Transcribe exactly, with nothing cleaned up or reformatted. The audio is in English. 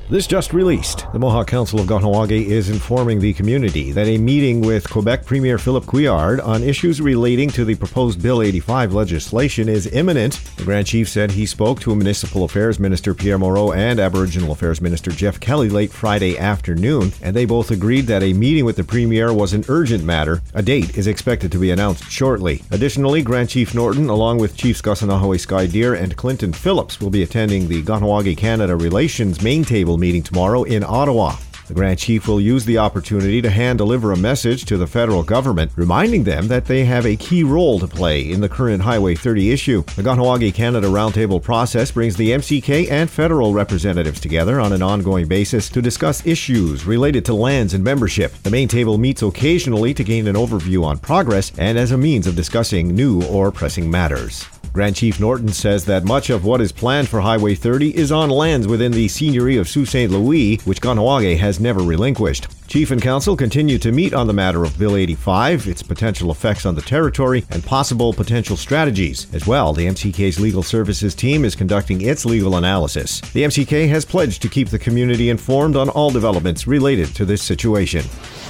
This just released. The Mohawk Council of Kahnawake is informing the community that a meeting with Quebec Premier Philippe Couillard on issues relating to the proposed Bill eighty-five legislation is imminent. The Grand Chief said he spoke to Municipal Affairs Minister Pierre Moreau and Aboriginal Affairs Minister Jeff Kelly late Friday afternoon, and they both agreed that a meeting with the Premier was an urgent matter. A date is expected to be announced shortly. Additionally, Grand Chief Norton, along with Chiefs Kasanahaway Sky Deer and Clinton Phillips, will be attending the Kahnawake-Canada Relations Main Table meeting tomorrow in Ottawa. The Grand Chief will use the opportunity to hand-deliver a message to the federal government, reminding them that they have a key role to play in the current Highway thirty issue. The Kahnawake-Canada Roundtable process brings the M C K and federal representatives together on an ongoing basis to discuss issues related to lands and membership. The main table meets occasionally to gain an overview on progress and as a means of discussing new or pressing matters. Grand Chief Norton says that much of what is planned for Highway thirty is on lands within the Seigneurie of Sault Ste. Louis, which Kahnawake has never relinquished. Chief and Council continue to meet on the matter of Bill eighty-five, its potential effects on the territory, and possible potential strategies. As well, the M C K's Legal Services team is conducting its legal analysis. The M C K has pledged to keep the community informed on all developments related to this situation.